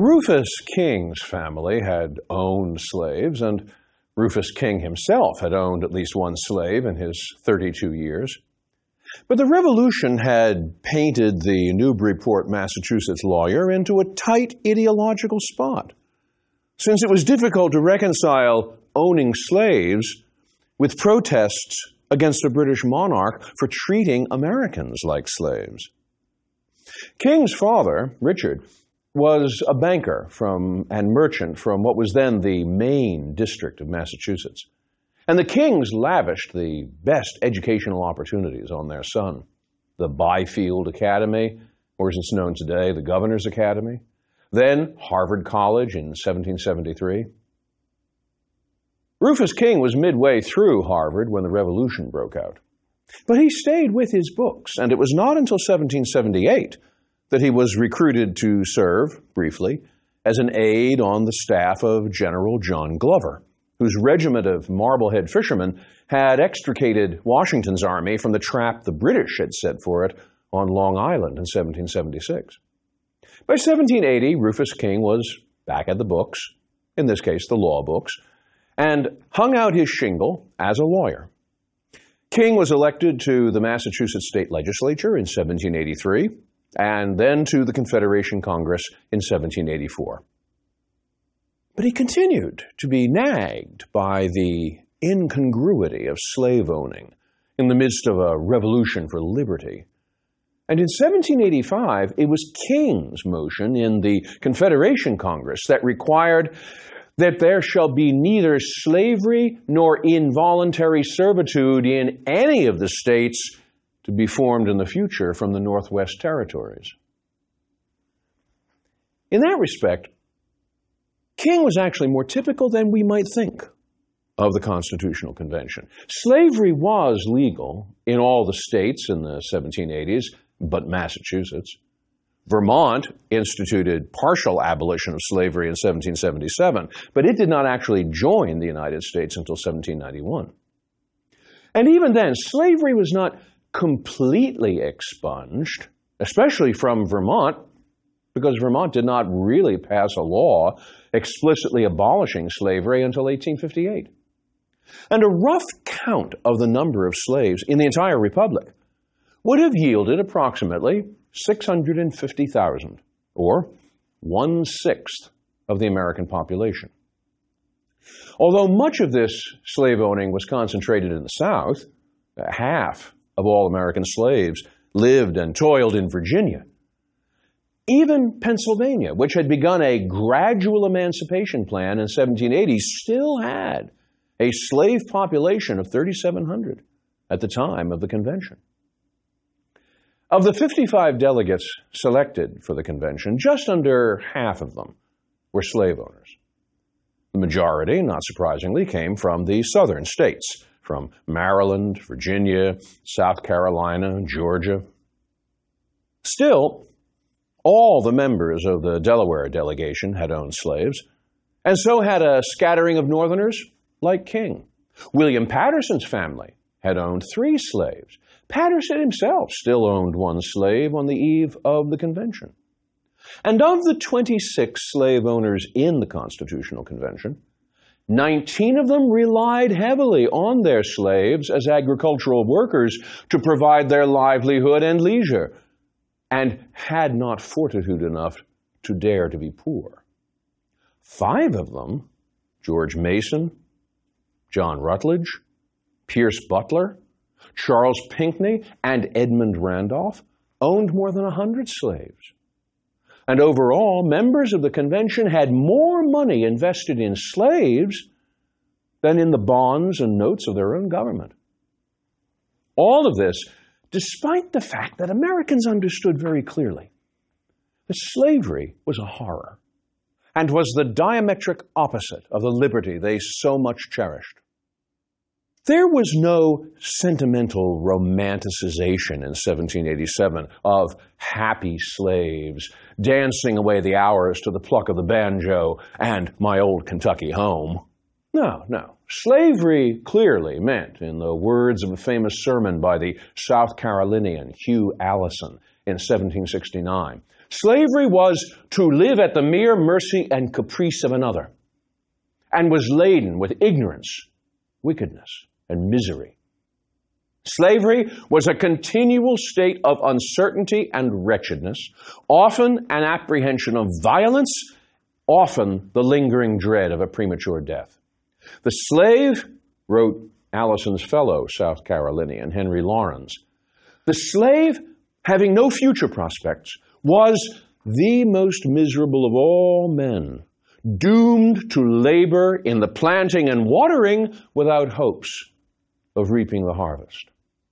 Rufus King's family had owned slaves, and Rufus King himself had owned at least one slave in his 32 years. But the Revolution had painted the Newburyport, Massachusetts lawyer into a tight ideological spot, since it was difficult to reconcile owning slaves with protests against a British monarch for treating Americans like slaves. King's father, Richard, was a banker and merchant from what was then the Maine district of Massachusetts. And the Kings lavished the best educational opportunities on their son. The Byfield Academy, or as it's known today, the Governor's Academy. Then Harvard College in 1773. Rufus King was midway through Harvard when the Revolution broke out. But he stayed with his books, and it was not until 1778 that he was recruited to serve, briefly, as an aide on the staff of General John Glover, whose regiment of Marblehead fishermen had extricated Washington's army from the trap the British had set for it on Long Island in 1776. By 1780, Rufus King was back at the books, in this case the law books, and hung out his shingle as a lawyer. King was elected to the Massachusetts State Legislature in 1783, and then to the Confederation Congress in 1784. But he continued to be nagged by the incongruity of slave owning in the midst of a revolution for liberty. And in 1785, it was King's motion in the Confederation Congress that required that there shall be neither slavery nor involuntary servitude in any of the states to be formed in the future from the Northwest Territories. In that respect, King was actually more typical than we might think of the Constitutional Convention. Slavery was legal in all the states in the 1780s, but Massachusetts. Vermont instituted partial abolition of slavery in 1777, but it did not actually join the United States until 1791. And even then, slavery was not completely expunged, especially from Vermont, because Vermont did not really pass a law explicitly abolishing slavery until 1858. And a rough count of the number of slaves in the entire Republic would have yielded approximately 650,000, or 1/6 of the American population. Although much of this slave owning was concentrated in the South, half of all American slaves lived and toiled in Virginia. Even Pennsylvania, which had begun a gradual emancipation plan in 1780, still had a slave population of 3,700 at the time of the convention. Of the 55 delegates selected for the convention, just under half of them were slave owners. The majority, not surprisingly, came from the southern states, from Maryland, Virginia, South Carolina, Georgia. Still, all the members of the Delaware delegation had owned slaves, and so had a scattering of Northerners like King. William Patterson's family had owned 3 slaves. Patterson himself still owned 1 slave on the eve of the convention. And of the 26 slave owners in the Constitutional Convention, 19 of them relied heavily on their slaves as agricultural workers to provide their livelihood and leisure, and had not fortitude enough to dare to be poor. 5 of them, George Mason, John Rutledge, Pierce Butler, Charles Pinckney, and Edmund Randolph, owned more than 100 slaves. And overall, members of the convention had more money invested in slaves than in the bonds and notes of their own government. All of this, despite the fact that Americans understood very clearly that slavery was a horror and was the diametric opposite of the liberty they so much cherished. There was no sentimental romanticization in 1787 of happy slaves dancing away the hours to the pluck of the banjo and My Old Kentucky Home. No. Slavery clearly meant, in the words of a famous sermon by the South Carolinian Hugh Allison in 1769, Slavery was to live at the mere mercy and caprice of another, and was laden with ignorance, wickedness, and misery. Slavery was a continual state of uncertainty and wretchedness, often an apprehension of violence, often the lingering dread of a premature death. The slave, wrote Allison's fellow South Carolinian, Henry Laurens, the slave, having no future prospects, was the most miserable of all men, doomed to labor in the planting and watering without hopes of reaping the harvest.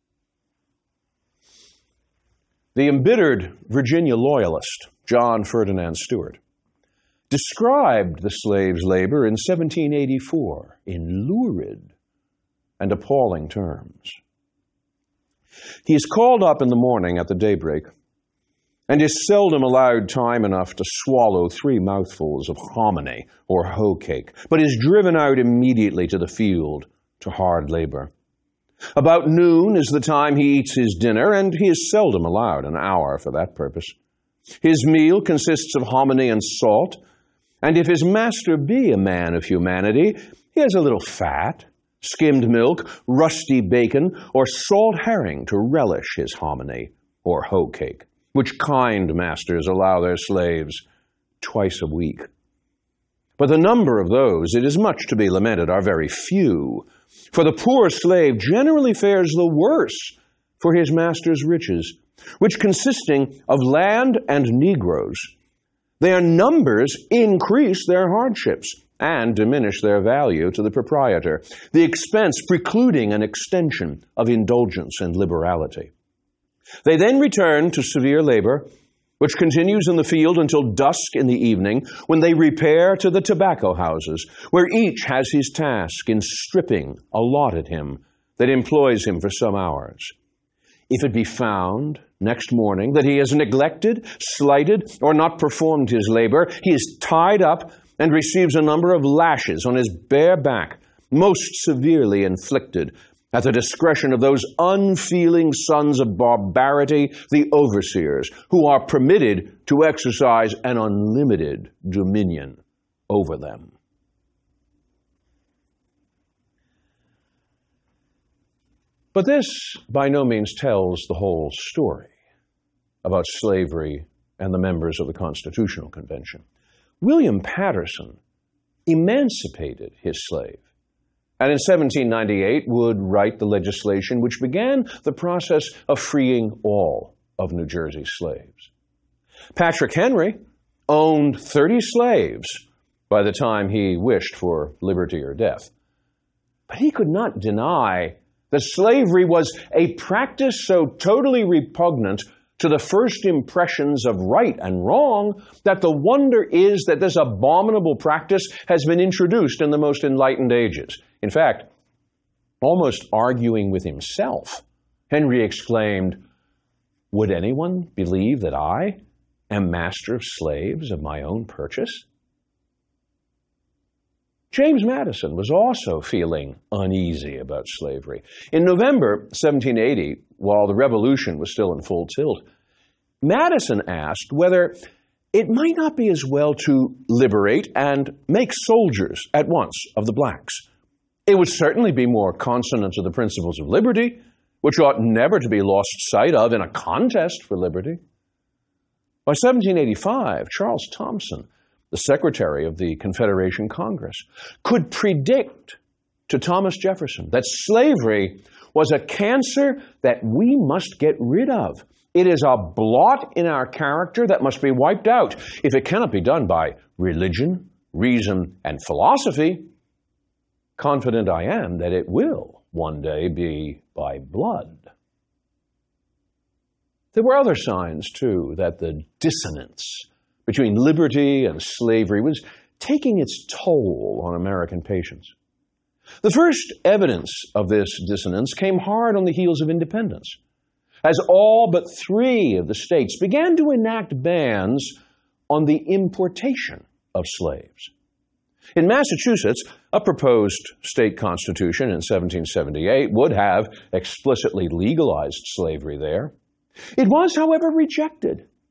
The embittered Virginia loyalist, John Ferdinand Stewart, described the slave's labor in 1784 in lurid and appalling terms. He is called up in the morning at the daybreak and is seldom allowed time enough to swallow 3 mouthfuls of hominy or hoe cake, but is driven out immediately to the field to hard labor. About noon is the time he eats his dinner, and he is seldom allowed an hour for that purpose. His meal consists of hominy and salt, and if his master be a man of humanity, he has a little fat, skimmed milk, rusty bacon, or salt herring to relish his hominy or hoe cake, which kind masters allow their slaves twice a week. But the number of those, it is much to be lamented, are very few, for the poor slave generally fares the worse for his master's riches, which consisting of land and negroes, their numbers increase their hardships and diminish their value to the proprietor, the expense precluding an extension of indulgence and liberality. They then return to severe labor, which continues in the field until dusk in the evening, when they repair to the tobacco houses, where each has his task in stripping allotted him that employs him for some hours. If it be found next morning that he has neglected, slighted, or not performed his labor, he is tied up and receives a number of lashes on his bare back, most severely inflicted, at the discretion of those unfeeling sons of barbarity, the overseers, who are permitted to exercise an unlimited dominion over them. But this by no means tells the whole story about slavery and the members of the Constitutional Convention. William Paterson emancipated his slave, and in 1798 would write the legislation which began the process of freeing all of New Jersey's slaves. Patrick Henry owned 30 slaves by the time he wished for liberty or death. But he could not deny that slavery was a practice so totally repugnant to the first impressions of right and wrong that the wonder is that this abominable practice has been introduced in the most enlightened ages. In fact, almost arguing with himself, Henry exclaimed, "Would anyone believe that I am master of slaves of my own purchase?" James Madison was also feeling uneasy about slavery. In November 1780, while the Revolution was still in full tilt, Madison asked whether it might not be as well to liberate and make soldiers at once of the blacks. It would certainly be more consonant to the principles of liberty, which ought never to be lost sight of in a contest for liberty. By 1785, Charles Thomson, the Secretary of the Confederation Congress, could predict to Thomas Jefferson that slavery was a cancer that we must get rid of. It is a blot in our character that must be wiped out. If it cannot be done by religion, reason, and philosophy, confident I am that it will one day be by blood. There were other signs, too, that the dissonance between liberty and slavery was taking its toll on American patience. The first evidence of this dissonance came hard on the heels of independence, as all but 3 of the states began to enact bans on the importation of slaves. In Massachusetts, a proposed state constitution in 1778 would have explicitly legalized slavery there. It was, however, rejected.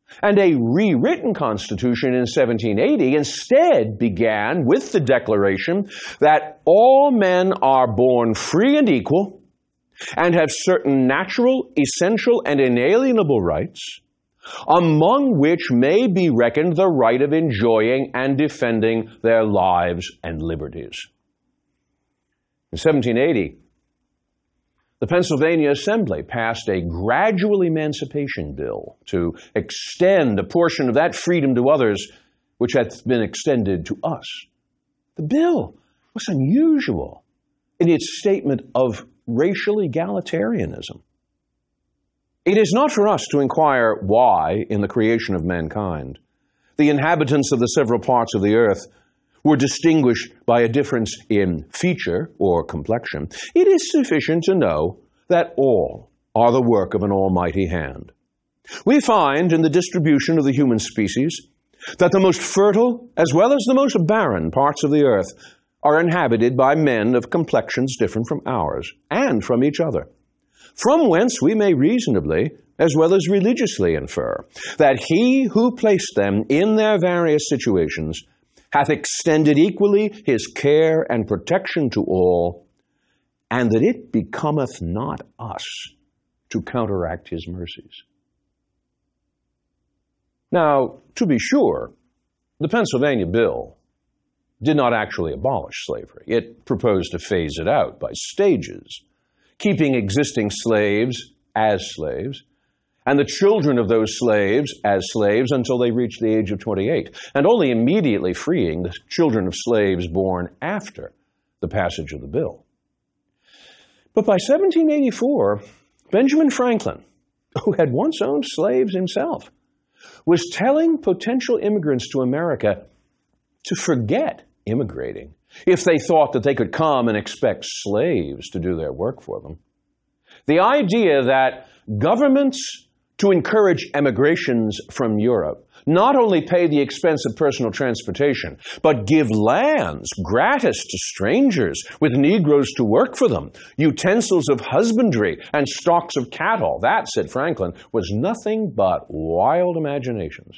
And a rewritten Constitution in 1780 instead began with the declaration that all men are born free and equal and have certain natural, essential, and inalienable rights, among which may be reckoned the right of enjoying and defending their lives and liberties. In 1780, the Pennsylvania Assembly passed a gradual emancipation bill to extend a portion of that freedom to others which had been extended to us. The bill was unusual in its statement of racial egalitarianism. It is not for us to inquire why, in the creation of mankind, the inhabitants of the several parts of the earth were distinguished by a difference in feature or complexion. It is sufficient to know that all are the work of an almighty hand. We find in the distribution of the human species that the most fertile as well as the most barren parts of the earth are inhabited by men of complexions different from ours and from each other, from whence we may reasonably as well as religiously infer that he who placed them in their various situations hath extended equally his care and protection to all, and that it becometh not us to counteract his mercies. Now, to be sure, the Pennsylvania Bill did not actually abolish slavery. It proposed to phase it out by stages, keeping existing slaves as slaves, and the children of those slaves as slaves until they reached the age of 28, and only immediately freeing the children of slaves born after the passage of the bill. But by 1784, Benjamin Franklin, who had once owned slaves himself, was telling potential immigrants to America to forget immigrating if they thought that they could come and expect slaves to do their work for them. The idea that governments to encourage emigrations from Europe not only pay the expense of personal transportation, but give lands gratis to strangers with Negroes to work for them, utensils of husbandry, and stocks of cattle. That, said Franklin, was nothing but wild imaginations.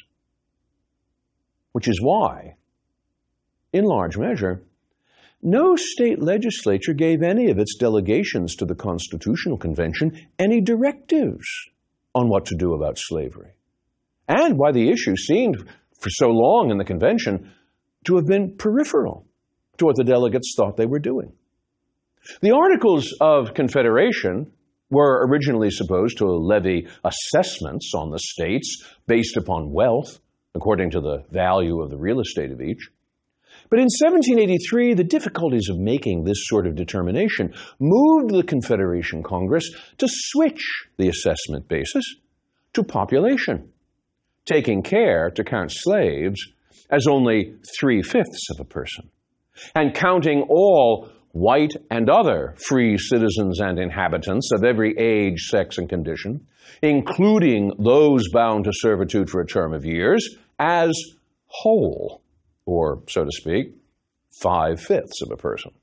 Which is why, in large measure, no state legislature gave any of its delegations to the Constitutional Convention any directives on what to do about slavery, and why the issue seemed for so long in the convention to have been peripheral to what the delegates thought they were doing. The Articles of Confederation were originally supposed to levy assessments on the states based upon wealth, according to the value of the real estate of each. But in 1783, the difficulties of making this sort of determination moved the Confederation Congress to switch the assessment basis to population, taking care to count slaves as only 3/5 of a person, and counting all white and other free citizens and inhabitants of every age, sex, and condition, including those bound to servitude for a term of years, as whole, or, so to speak, 5/5 of a person.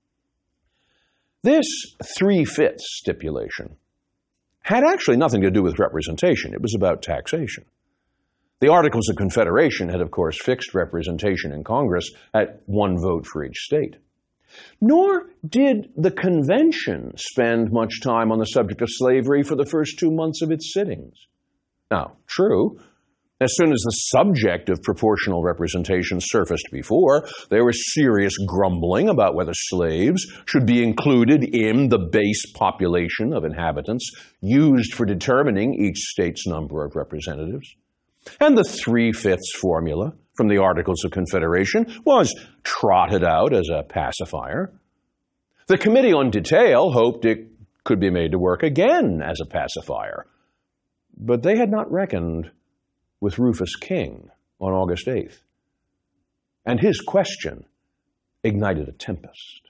This 3/5 stipulation had actually nothing to do with representation. It was about taxation. The Articles of Confederation had, of course, fixed representation in Congress at 1 vote for each state. Nor did the convention spend much time on the subject of slavery for the first 2 months of its sittings. Now, true, as soon as the subject of proportional representation surfaced before, there was serious grumbling about whether slaves should be included in the base population of inhabitants used for determining each state's number of representatives. And the 3/5 formula from the Articles of Confederation was trotted out as a pacifier. The Committee on Detail hoped it could be made to work again as a pacifier, but they had not reckoned with Rufus King on August 8th, and his question ignited a tempest.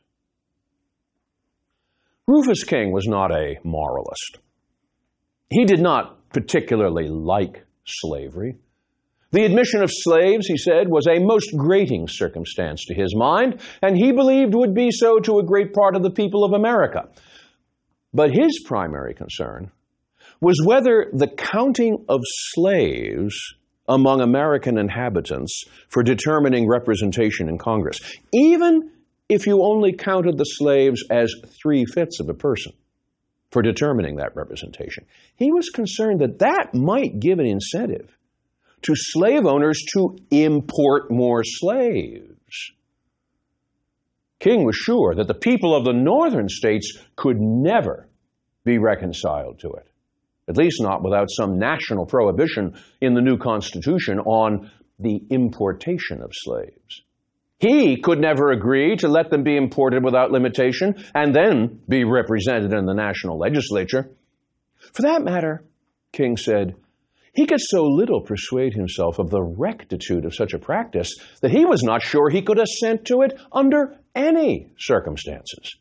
Rufus King was not a moralist. He did not particularly like slavery. The admission of slaves, he said, was a most grating circumstance to his mind, and he believed would be so to a great part of the people of America. But his primary concern was whether the counting of slaves among American inhabitants for determining representation in Congress, even if you only counted the slaves as 3/5 of a person for determining that representation. He was concerned that that might give an incentive to slave owners to import more slaves. King was sure that the people of the northern states could never be reconciled to it, at least not without some national prohibition in the new Constitution on the importation of slaves. He could never agree to let them be imported without limitation and then be represented in the national legislature. For that matter, King said, he could so little persuade himself of the rectitude of such a practice that he was not sure he could assent to it under any circumstances.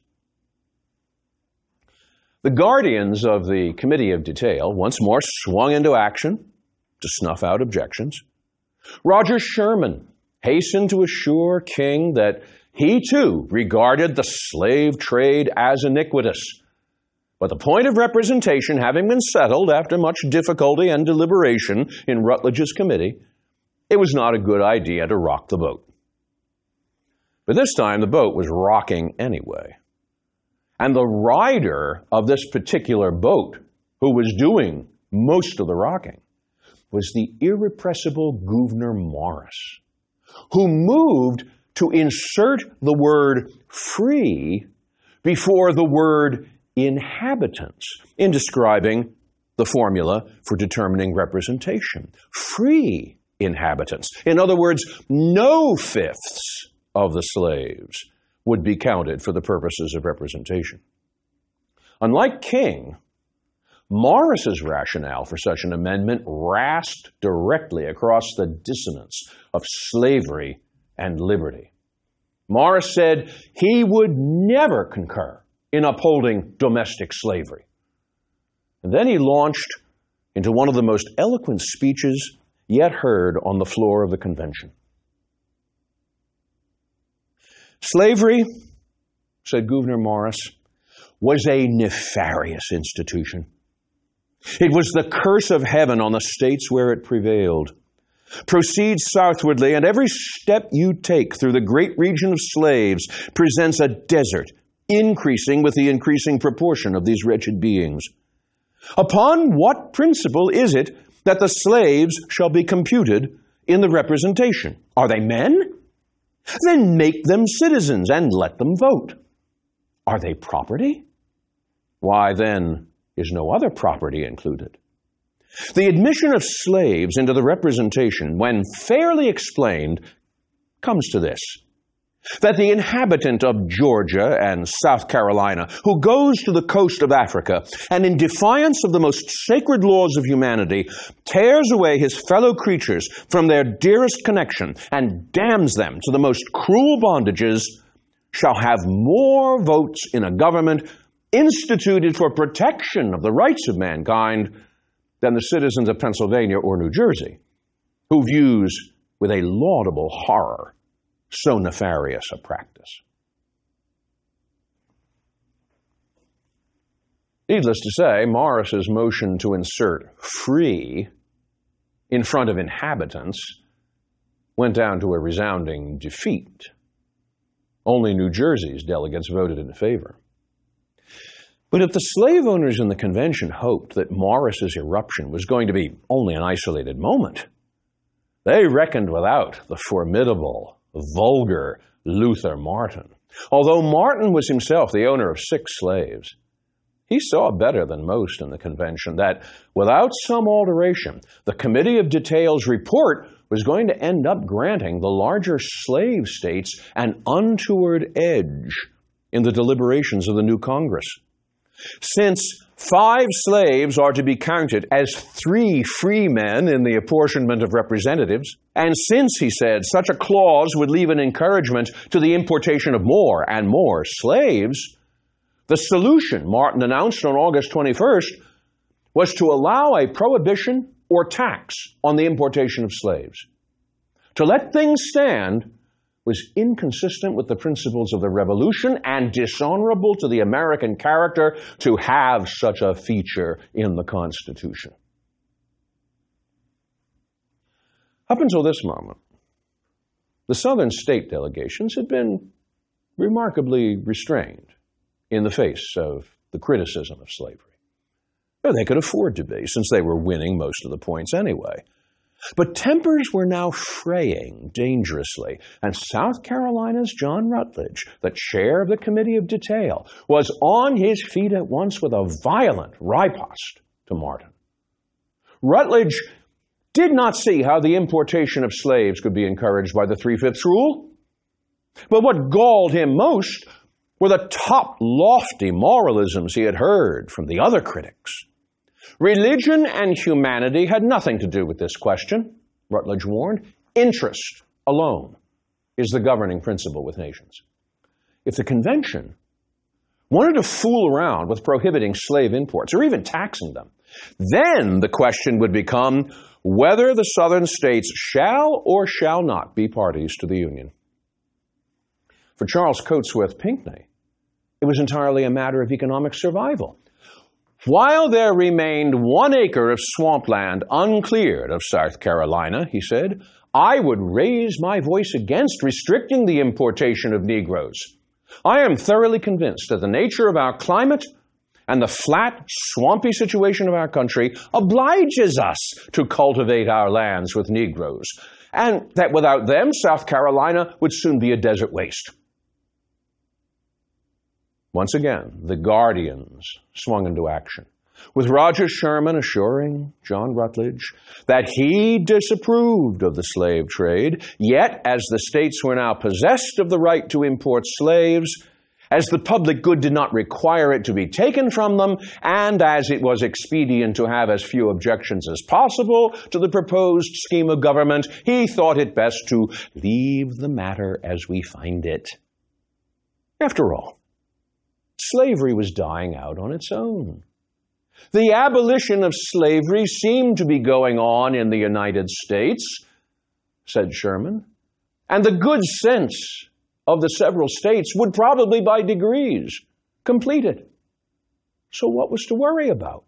The guardians of the Committee of Detail once more swung into action to snuff out objections. Roger Sherman hastened to assure King that he too regarded the slave trade as iniquitous. But the point of representation having been settled after much difficulty and deliberation in Rutledge's committee, it was not a good idea to rock the boat. But this time the boat was rocking anyway. And the rider of this particular boat, who was doing most of the rocking, was the irrepressible Gouverneur Morris, who moved to insert the word free before the word inhabitants in describing the formula for determining representation. Free inhabitants. In other words, no fifths of the slaves would be counted for the purposes of representation. Unlike King, Morris's rationale for such an amendment rasped directly across the dissonance of slavery and liberty. Morris said he would never concur in upholding domestic slavery. And then he launched into one of the most eloquent speeches yet heard on the floor of the convention. Slavery, said Gouverneur Morris, was a nefarious institution. It was the curse of heaven on the states where it prevailed. Proceed southwardly, and every step you take through the great region of slaves presents a desert, increasing with the increasing proportion of these wretched beings. Upon what principle is it that the slaves shall be computed in the representation? Are they men? Then make them citizens and let them vote. Are they property? Why then is no other property included? The admission of slaves into the representation, when fairly explained, comes to this: that the inhabitant of Georgia and South Carolina who goes to the coast of Africa and in defiance of the most sacred laws of humanity tears away his fellow creatures from their dearest connection and damns them to the most cruel bondages shall have more votes in a government instituted for protection of the rights of mankind than the citizens of Pennsylvania or New Jersey, who views with a laudable horror so nefarious a practice. Needless to say, Morris's motion to insert free in front of inhabitants went down to a resounding defeat. Only New Jersey's delegates voted in favor. But if the slave owners in the convention hoped that Morris's eruption was going to be only an isolated moment, they reckoned without the formidable, vulgar Luther Martin. Although Martin was himself the owner of 6 slaves, he saw better than most in the convention that without some alteration, the Committee of Detail's report was going to end up granting the larger slave states an untoward edge in the deliberations of the new Congress. Since 5 slaves are to be counted as 3 free men in the apportionment of representatives, and since, he said, such a clause would leave an encouragement to the importation of more and more slaves, the solution Martin announced on August 21st was to allow a prohibition or tax on the importation of slaves. To let things stand was inconsistent with the principles of the Revolution and dishonorable to the American character to have such a feature in the Constitution. Up until this moment, the Southern state delegations had been remarkably restrained in the face of the criticism of slavery. They could afford to be, since they were winning most of the points anyway. But tempers were now fraying dangerously, and South Carolina's John Rutledge, the chair of the Committee of Detail, was on his feet at once with a violent riposte to Martin. Rutledge did not see how the importation of slaves could be encouraged by the 3/5 rule. But what galled him most were the top lofty moralisms he had heard from the other critics. Religion and humanity had nothing to do with this question, Rutledge warned. Interest alone is the governing principle with nations. If the convention wanted to fool around with prohibiting slave imports or even taxing them, then the question would become whether the Southern states shall or shall not be parties to the Union. For Charles Cotesworth Pinckney, it was entirely a matter of economic survival. While there remained 1 acre of swampland uncleared of South Carolina, he said, I would raise my voice against restricting the importation of Negroes. I am thoroughly convinced that the nature of our climate and the flat, swampy situation of our country obliges us to cultivate our lands with Negroes, and that without them, South Carolina would soon be a desert waste. Once again, the Guardians swung into action, with Roger Sherman assuring John Rutledge that he disapproved of the slave trade, yet as the states were now possessed of the right to import slaves, as the public good did not require it to be taken from them, and as it was expedient to have as few objections as possible to the proposed scheme of government, he thought it best to leave the matter as we find it. After all, slavery was dying out on its own. The abolition of slavery seemed to be going on in the United States, said Sherman, and the good sense of the several states would probably by degrees complete it. So what was to worry about?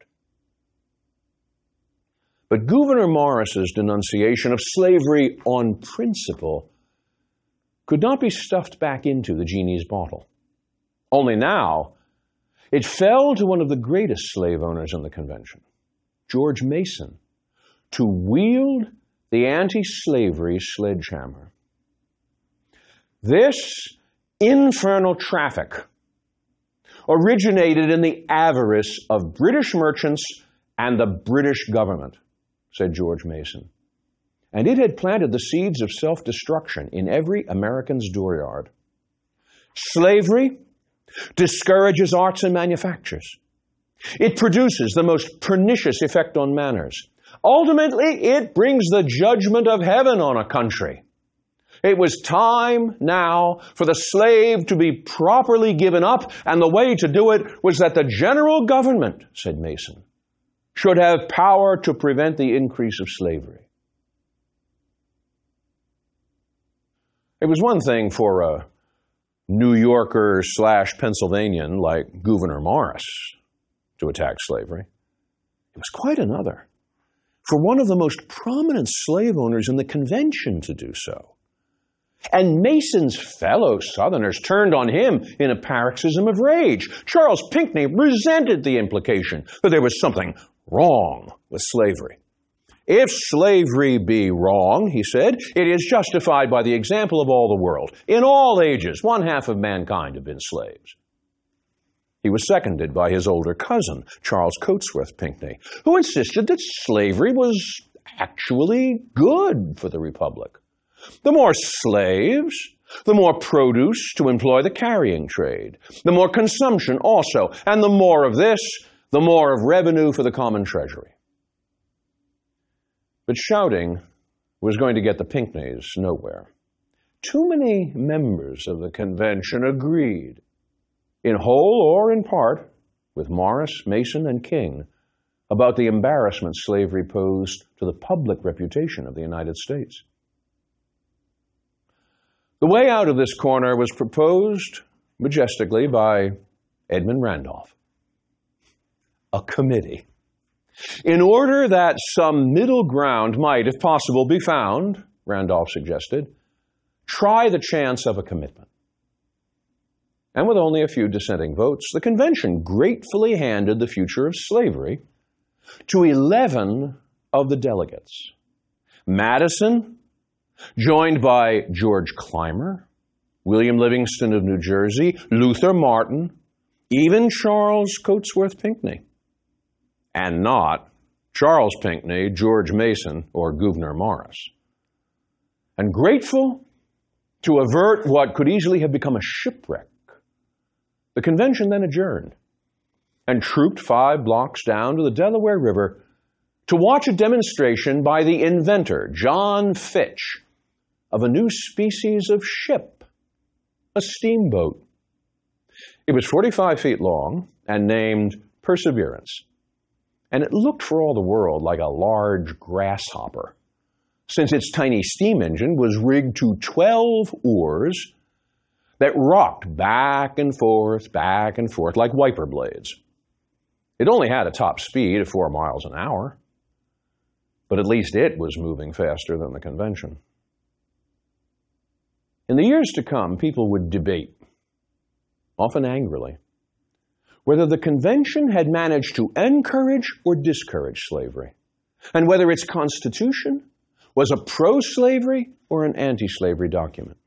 But Gouverneur Morris's denunciation of slavery on principle could not be stuffed back into the genie's bottle. Only now, it fell to one of the greatest slave owners in the convention, George Mason, to wield the anti-slavery sledgehammer. This infernal traffic originated in the avarice of British merchants and the British government, said George Mason. And it had planted the seeds of self-destruction in every American's dooryard. Slavery discourages arts and manufactures. It produces the most pernicious effect on manners. Ultimately, it brings the judgment of heaven on a country. It was time now for the slave to be properly given up, and the way to do it was that the general government, said Mason, should have power to prevent the increase of slavery. It was one thing for a New Yorker / Pennsylvanian like Gouverneur Morris to attack slavery. It was quite another for one of the most prominent slave owners in the convention to do so. And Mason's fellow Southerners turned on him in a paroxysm of rage. Charles Pinckney resented the implication that there was something wrong with slavery. If slavery be wrong, he said, it is justified by the example of all the world. In all ages, 1/2 of mankind have been slaves. He was seconded by his older cousin, Charles Cotesworth Pinckney, who insisted that slavery was actually good for the Republic. The more slaves, the more produce to employ the carrying trade, the more consumption also, and the more of this, the more of revenue for the common treasury. But shouting was going to get the Pinckneys nowhere. Too many members of the convention agreed, in whole or in part, with Morris, Mason, and King, about the embarrassment slavery posed to the public reputation of the United States. The way out of this corner was proposed majestically by Edmund Randolph. A committee. In order that some middle ground might, if possible, be found, Randolph suggested, try the chance of a commitment. And with only a few dissenting votes, the convention gratefully handed the future of slavery to 11 of the delegates. Madison, joined by George Clymer, William Livingston of New Jersey, Luther Martin, even Charles Cotesworth Pinckney, and not Charles Pinckney, George Mason, or Gouverneur Morris. And grateful to avert what could easily have become a shipwreck, the convention then adjourned and trooped 5 blocks down to the Delaware River to watch a demonstration by the inventor, John Fitch, of a new species of ship, a steamboat. It was 45 feet long and named Perseverance, and it looked for all the world like a large grasshopper, since its tiny steam engine was rigged to 12 oars that rocked back and forth like wiper blades. It only had a top speed of 4 miles an hour, but at least it was moving faster than the convention. In the years to come, people would debate, often angrily, whether the convention had managed to encourage or discourage slavery, and whether its constitution was a pro-slavery or an anti-slavery document.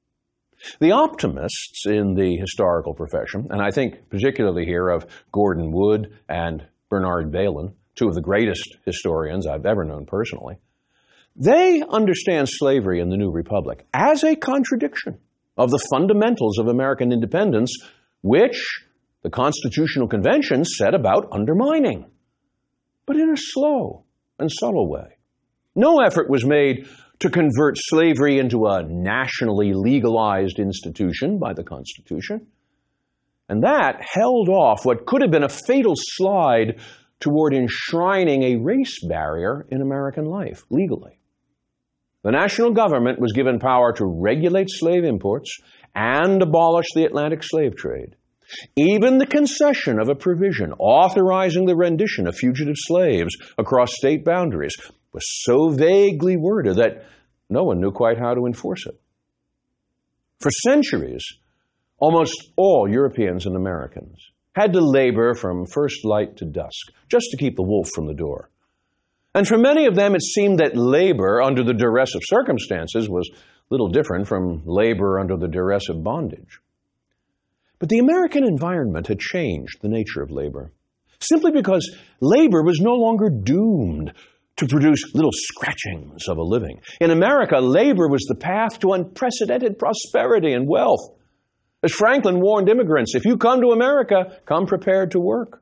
The optimists in the historical profession, and I think particularly here of Gordon Wood and Bernard Bailyn, 2 of the greatest historians I've ever known personally, they understand slavery in the New Republic as a contradiction of the fundamentals of American independence, which the Constitutional Convention set about undermining, but in a slow and subtle way. No effort was made to convert slavery into a nationally legalized institution by the Constitution, and that held off what could have been a fatal slide toward enshrining a race barrier in American life legally. The national government was given power to regulate slave imports and abolish the Atlantic slave trade. Even the concession of a provision authorizing the rendition of fugitive slaves across state boundaries was so vaguely worded that no one knew quite how to enforce it. For centuries, almost all Europeans and Americans had to labor from first light to dusk just to keep the wolf from the door. And for many of them, it seemed that labor under the duress of circumstances was little different from labor under the duress of bondage. But the American environment had changed the nature of labor, simply because labor was no longer doomed to produce little scratchings of a living. In America, labor was the path to unprecedented prosperity and wealth. As Franklin warned immigrants, if you come to America, come prepared to work.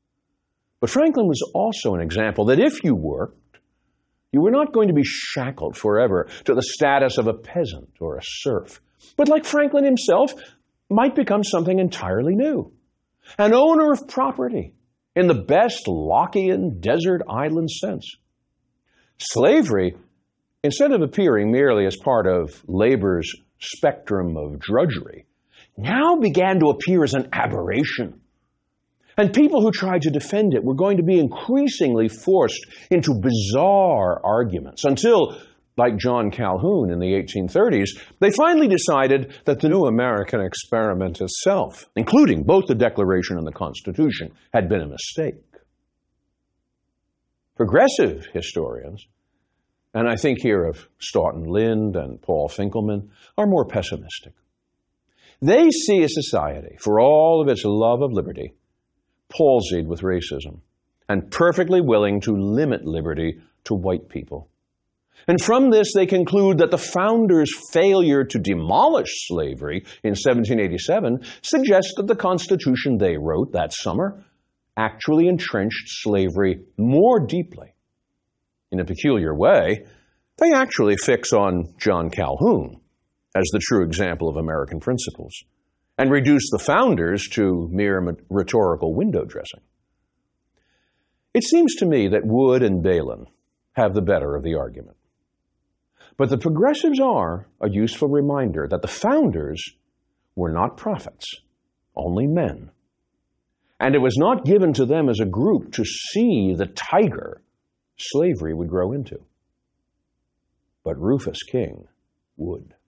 But Franklin was also an example that if you worked, you were not going to be shackled forever to the status of a peasant or a serf, but like Franklin himself, might become something entirely new. An owner of property in the best Lockean desert island sense. Slavery, instead of appearing merely as part of labor's spectrum of drudgery, now began to appear as an aberration. And people who tried to defend it were going to be increasingly forced into bizarre arguments until, like John Calhoun in the 1830s, they finally decided that the new American experiment itself, including both the Declaration and the Constitution, had been a mistake. Progressive historians, and I think here of Stoughton Lynd and Paul Finkelman, are more pessimistic. They see a society, for all of its love of liberty, palsied with racism and perfectly willing to limit liberty to white people. And from this, they conclude that the founders' failure to demolish slavery in 1787 suggests that the Constitution they wrote that summer actually entrenched slavery more deeply. In a peculiar way, they actually fix on John Calhoun as the true example of American principles, and reduce the founders to mere rhetorical window dressing. It seems to me that Wood and Bailyn have the better of the argument. But the progressives are a useful reminder that the founders were not prophets, only men. And it was not given to them as a group to see the tiger slavery would grow into. But Rufus King would.